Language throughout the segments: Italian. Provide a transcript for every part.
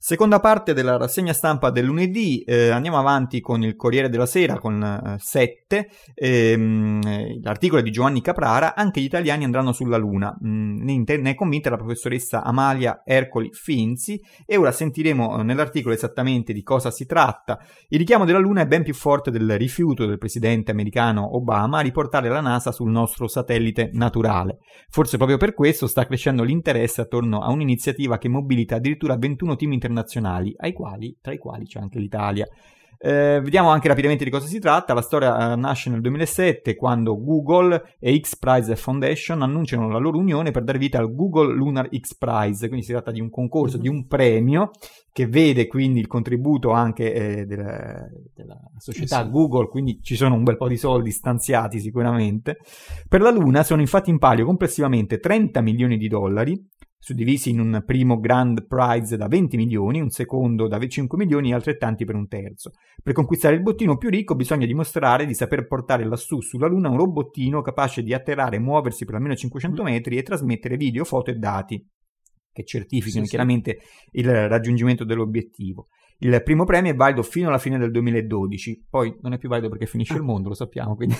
Seconda parte della rassegna stampa del lunedì, andiamo avanti con il Corriere della Sera con 7, l'articolo è di Giovanni Caprara, anche gli italiani andranno sulla Luna, ne è convinta la professoressa Amalia Ercoli Finzi, e ora sentiremo nell'articolo esattamente di cosa si tratta. Il richiamo della Luna è ben più forte del rifiuto del presidente americano Obama a riportare la NASA sul nostro satellite naturale. Forse proprio per questo sta crescendo l'interesse attorno a un'iniziativa che mobilita addirittura 21 team internazionali, tra i quali c'è anche l'Italia. Vediamo anche rapidamente di cosa si tratta. La storia nasce nel 2007, quando Google e X Prize Foundation annunciano la loro unione per dar vita al Google Lunar X Prize. Quindi si tratta di un concorso, di un premio che vede quindi il contributo anche della società Google, quindi ci sono un bel po' di soldi stanziati sicuramente. Per la Luna sono infatti in palio complessivamente 30 milioni di dollari, suddivisi in un primo grand prize da 20 milioni, un secondo da 5 milioni e altrettanti per un terzo. Per conquistare il bottino più ricco bisogna dimostrare di saper portare lassù sulla Luna un robottino capace di atterrare e muoversi per almeno 500 metri e trasmettere video, foto e dati che certificano chiaramente il raggiungimento dell'obiettivo. Il primo premio è valido fino alla fine del 2012, poi non è più valido perché finisce il mondo, lo sappiamo, quindi...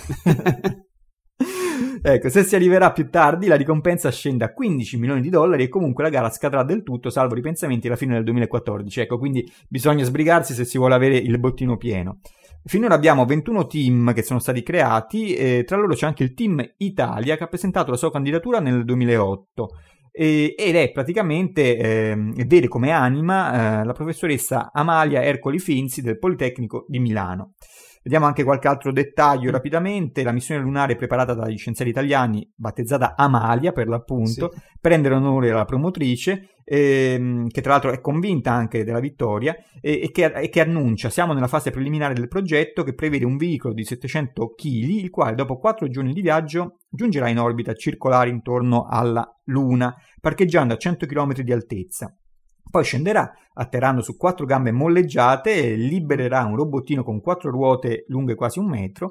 Ecco, se si arriverà più tardi la ricompensa scende a 15 milioni di dollari e comunque la gara scadrà del tutto, salvo ripensamenti, alla fine del 2014. Ecco, quindi bisogna sbrigarsi se si vuole avere il bottino pieno. Finora abbiamo 21 team che sono stati creati, tra loro c'è anche il Team Italia che ha presentato la sua candidatura nel 2008 ed è praticamente, vede come anima la professoressa Amalia Ercoli Finzi del Politecnico di Milano. Vediamo anche qualche altro dettaglio rapidamente. La missione lunare preparata dagli scienziati italiani, battezzata Amalia per l'appunto, per rendere onore alla promotrice, che tra l'altro è convinta anche della vittoria, e che annuncia: siamo nella fase preliminare del progetto, che prevede un veicolo di 700 kg, il quale dopo 4 giorni di viaggio giungerà in orbita circolare intorno alla Luna, parcheggiando a 100 km di altezza. Poi scenderà, atterrando su 4 gambe molleggiate, e libererà un robottino con 4 ruote lunghe quasi 1 metro,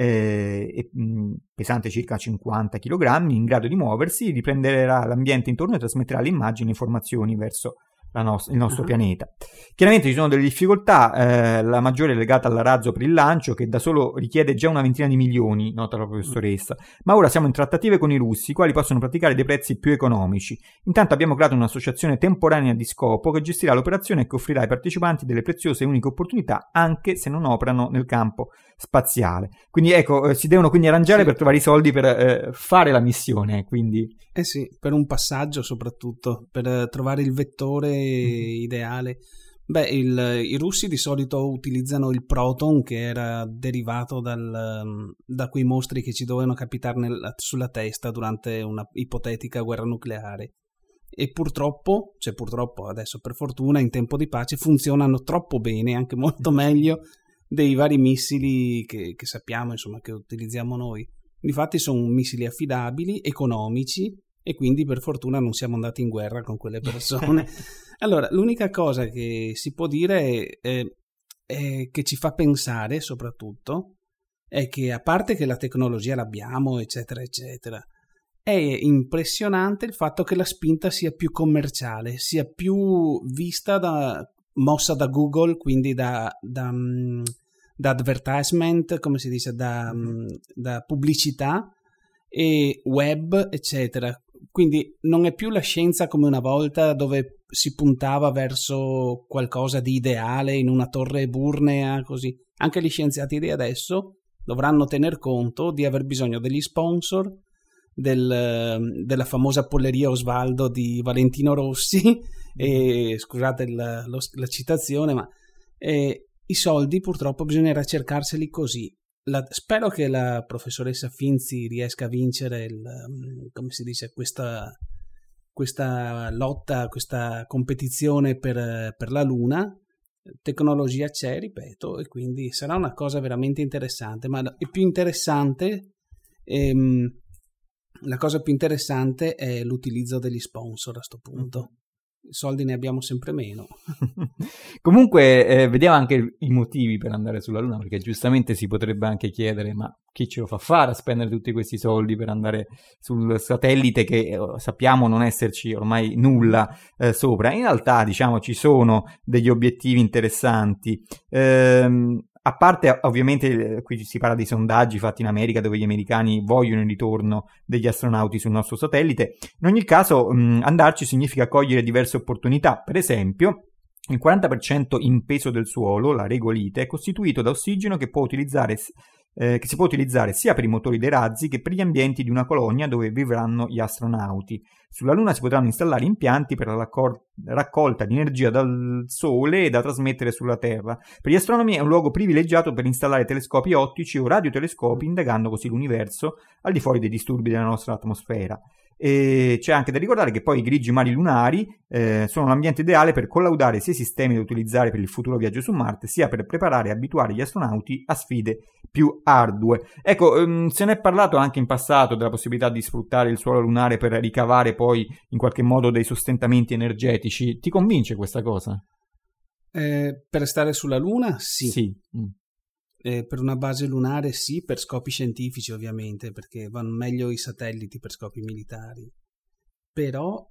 pesante circa 50 kg, in grado di muoversi, riprenderà l'ambiente intorno e trasmetterà le immagini e informazioni verso il nostro pianeta. Chiaramente ci sono delle difficoltà, la maggiore è legata al razzo per il lancio, che da solo richiede già una ventina di milioni, nota la professoressa, ma ora siamo in trattative con i russi, i quali possono praticare dei prezzi più economici. Intanto abbiamo creato un'associazione temporanea di scopo che gestirà l'operazione e che offrirà ai partecipanti delle preziose e uniche opportunità, anche se non operano nel campo spaziale. Quindi ecco, si devono quindi arrangiare per trovare i soldi per fare la missione, quindi... per un passaggio soprattutto, per trovare il vettore ideale. Beh, i russi di solito utilizzano il Proton, che era derivato da quei mostri che ci dovevano capitare sulla testa durante una ipotetica guerra nucleare. E purtroppo adesso per fortuna in tempo di pace funzionano troppo bene, anche molto meglio dei vari missili che sappiamo, insomma, che utilizziamo noi. Difatti sono missili affidabili, economici, e quindi per fortuna non siamo andati in guerra con quelle persone. Allora, l'unica cosa che si può dire è che ci fa pensare soprattutto è che, a parte che la tecnologia l'abbiamo, eccetera eccetera, è impressionante il fatto che la spinta sia più commerciale, sia più vista mossa da Google, quindi da advertisement, come si dice, da pubblicità e web, eccetera. Quindi non è più la scienza come una volta, dove si puntava verso qualcosa di ideale in una torre eburnea, così. Anche gli scienziati di adesso dovranno tener conto di aver bisogno degli sponsor, della famosa polleria Osvaldo di Valentino Rossi, e scusate la citazione, ma i soldi purtroppo bisognerà cercarseli così. Spero che la professoressa Finzi riesca a vincere come si dice, questa lotta, questa competizione per la Luna. Tecnologia c'è, ripeto, e quindi sarà una cosa veramente interessante. Ma il più interessante, la cosa più interessante è l'utilizzo degli sponsor a sto punto. soldi ne abbiamo sempre meno. Comunque vediamo anche i motivi per andare sulla Luna, perché giustamente si potrebbe anche chiedere: ma chi ce lo fa fare a spendere tutti questi soldi per andare sul satellite che sappiamo non esserci ormai nulla sopra? In realtà, diciamo, ci sono degli obiettivi interessanti. A parte, ovviamente, qui si parla di sondaggi fatti in America dove gli americani vogliono il ritorno degli astronauti sul nostro satellite. In ogni caso, andarci significa cogliere diverse opportunità. Per esempio, il 40% in peso del suolo, la regolite, è costituito da ossigeno che si può utilizzare sia per i motori dei razzi che per gli ambienti di una colonia dove vivranno gli astronauti. Sulla Luna si potranno installare impianti per la raccolta di energia dal Sole da trasmettere sulla Terra. Per gli astronomi è un luogo privilegiato per installare telescopi ottici o radiotelescopi, indagando così l'universo al di fuori dei disturbi della nostra atmosfera. E c'è anche da ricordare che poi i grigi mari lunari sono l'ambiente ideale per collaudare sia i sistemi da utilizzare per il futuro viaggio su Marte, sia per preparare e abituare gli astronauti a sfide più ardue. Ecco, se ne è parlato anche in passato della possibilità di sfruttare il suolo lunare per ricavare poi in qualche modo dei sostentamenti energetici. Ti convince questa cosa? Per stare sulla Luna? Sì. Per una base lunare sì, per scopi scientifici ovviamente, perché vanno meglio i satelliti per scopi militari. Però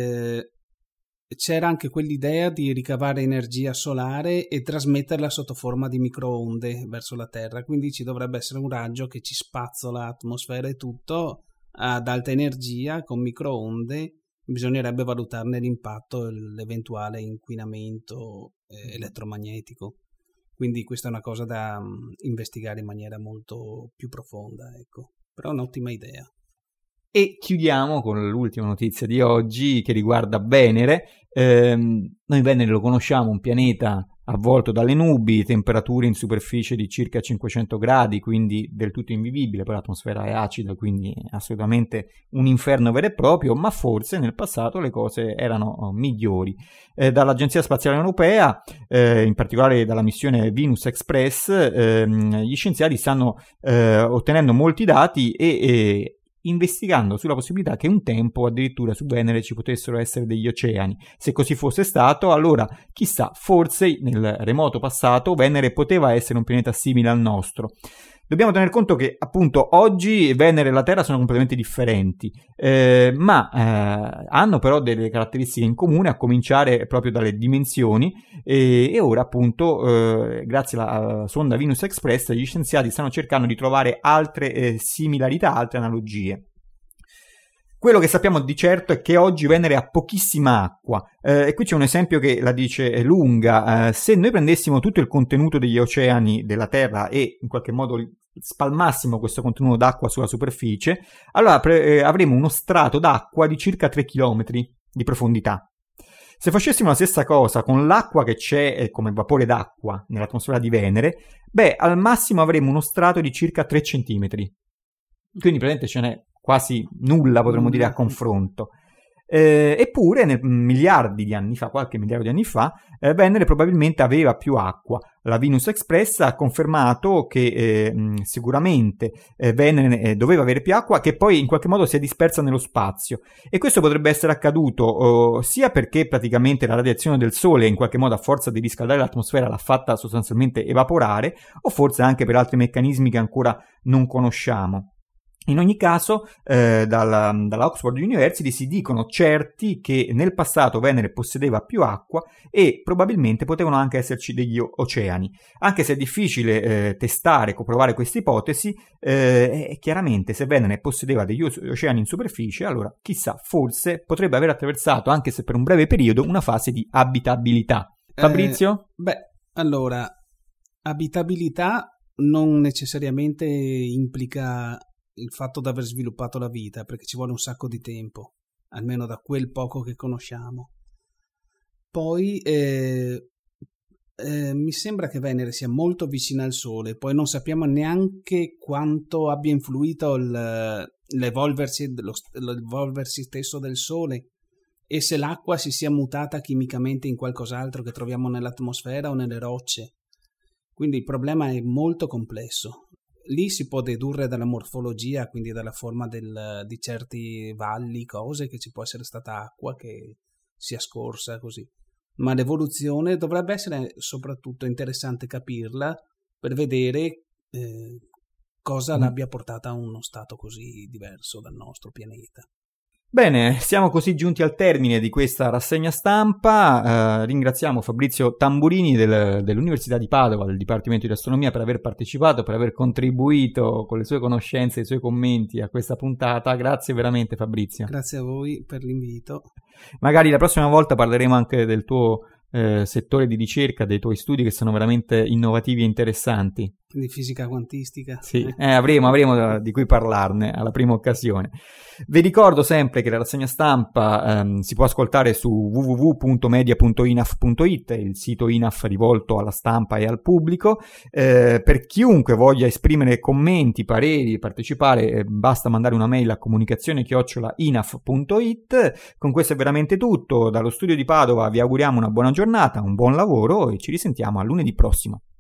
c'era anche quell'idea di ricavare energia solare e trasmetterla sotto forma di microonde verso la Terra, quindi ci dovrebbe essere un raggio che ci spazzola l'atmosfera e tutto ad alta energia con microonde. Bisognerebbe valutarne l'impatto e l'eventuale inquinamento elettromagnetico. Quindi questa è una cosa da investigare in maniera molto più profonda, ecco. Però è un'ottima idea. E chiudiamo con l'ultima notizia di oggi che riguarda Venere. Noi Venere lo conosciamo, un pianeta avvolto dalle nubi, temperature in superficie di circa 500 gradi, quindi del tutto invivibile, poi l'atmosfera è acida, quindi assolutamente un inferno vero e proprio, ma forse nel passato le cose erano migliori. Dall'Agenzia Spaziale Europea, in particolare dalla missione Venus Express, gli scienziati stanno ottenendo molti dati e investigando sulla possibilità che un tempo addirittura su Venere ci potessero essere degli oceani. Se così fosse stato, allora chissà, forse nel remoto passato Venere poteva essere un pianeta simile al nostro. Dobbiamo tener conto che appunto oggi Venere e la Terra sono completamente differenti, ma hanno però delle caratteristiche in comune, a cominciare proprio dalle dimensioni, e ora appunto grazie alla sonda Venus Express gli scienziati stanno cercando di trovare altre similarità, altre analogie. Quello che sappiamo di certo è che oggi Venere ha pochissima acqua, e qui c'è un esempio che la dice lunga. Se noi prendessimo tutto il contenuto degli oceani della Terra e in qualche modo spalmassimo questo contenuto d'acqua sulla superficie, allora avremo uno strato d'acqua di circa 3 km di profondità. Se facessimo la stessa cosa con l'acqua che c'è come vapore d'acqua nell'atmosfera di Venere, al massimo avremo uno strato di circa 3 cm. Quindi praticamente ce n'è quasi nulla, potremmo dire, a confronto. Eppure miliardi di anni fa, qualche miliardo di anni fa, Venere probabilmente aveva più acqua. La Venus Express ha confermato che sicuramente Venere doveva avere più acqua, che poi in qualche modo si è dispersa nello spazio, e questo potrebbe essere accaduto sia perché praticamente la radiazione del Sole in qualche modo, a forza di riscaldare l'atmosfera, l'ha fatta sostanzialmente evaporare, o forse anche per altri meccanismi che ancora non conosciamo. In ogni caso, dalla Oxford University si dicono certi che nel passato Venere possedeva più acqua e probabilmente potevano anche esserci degli oceani. Anche se è difficile testare, comprovare questa ipotesi, chiaramente se Venere possedeva degli oceani in superficie, allora chissà, forse potrebbe aver attraversato, anche se per un breve periodo, una fase di abitabilità. Fabrizio? Allora, abitabilità non necessariamente implica il fatto di aver sviluppato la vita, perché ci vuole un sacco di tempo, almeno da quel poco che conosciamo. Poi mi sembra che Venere sia molto vicina al Sole, poi non sappiamo neanche quanto abbia influito l'evolversi stesso del Sole, e se l'acqua si sia mutata chimicamente in qualcos'altro che troviamo nell'atmosfera o nelle rocce. Quindi il problema è molto complesso. Lì si può dedurre dalla morfologia, quindi dalla forma di certi valli, cose, che ci può essere stata acqua che sia scorsa, così. Ma l'evoluzione dovrebbe essere soprattutto interessante capirla per vedere cosa l'abbia portata a uno stato così diverso dal nostro pianeta. Bene, siamo così giunti al termine di questa rassegna stampa. Ringraziamo Fabrizio Tamburini dell'Università di Padova, del Dipartimento di Astronomia, per aver partecipato, per aver contribuito con le sue conoscenze e i suoi commenti a questa puntata. Grazie veramente, Fabrizio. Grazie a voi per l'invito. Magari la prossima volta parleremo anche del tuo settore di ricerca, dei tuoi studi che sono veramente innovativi e interessanti. Di fisica quantistica. Sì, avremo di cui parlarne alla prima occasione. Vi ricordo sempre che la rassegna stampa si può ascoltare su www.media.inaf.it, il sito INAF rivolto alla stampa e al pubblico. Per chiunque voglia esprimere commenti, pareri, partecipare, basta mandare una mail a comunicazione@inaf.it. Con questo è veramente tutto. Dallo studio di Padova vi auguriamo una buona giornata, un buon lavoro e ci risentiamo a lunedì prossimo.